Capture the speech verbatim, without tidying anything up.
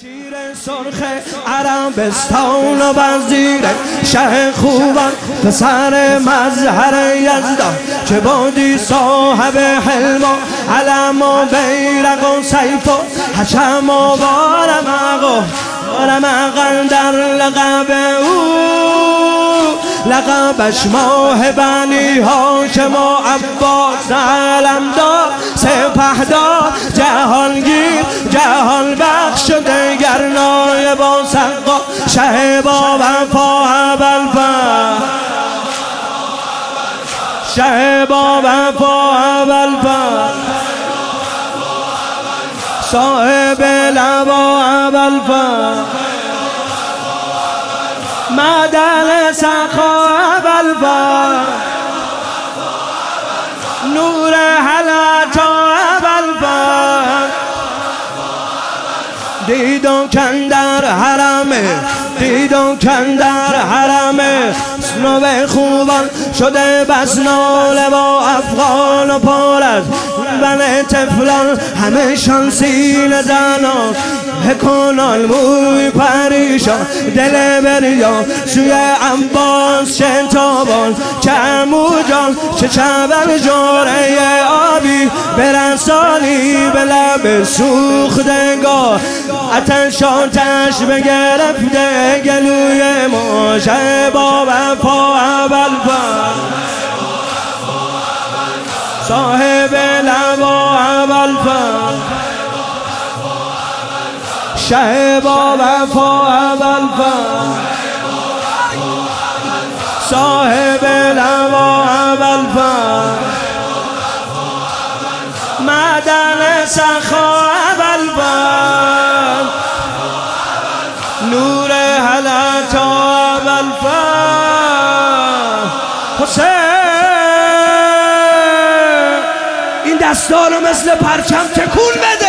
شیر سرخ عربستان و وزیر شه خوبان پسر مظهر یزدان چه بودی صاحب حلم و علم و بیرق و سیف و حشم و بارمق و بارمق در لقب او لقبش ماه بنی هاشم و عباس علمدار سپهدار جهانگیر جهان بخش و دگر نایب و سقا شه با وفا ابوالفضل شه با وفا ابوالفضل صاحب لوا ابوالفضل معدن سخا ابوالفضل نور حلاتا ابوالفضل دیدم کندر حرمه دیدم کندر حرمه سنو خوبان شده بس ناله با افغان و پارد بن تفلان همه شان سینه زنان هکنان موی پریشان دل بریان سوی عباس چه تابان چه عمو جان چه چبل جاره آبی برسانی به لب سوختگاه آتش آتش بگرفته گلوی ما شه با وفا ابوالفضل صاحب لوا ابوالفضل شه با وفا ابوالفضل صاحب لوا ابوالفضل معدن سخا ابوالفضل نور حلاتا ابوالفضل حسین این دستا رو مثل پرچم تکون بده.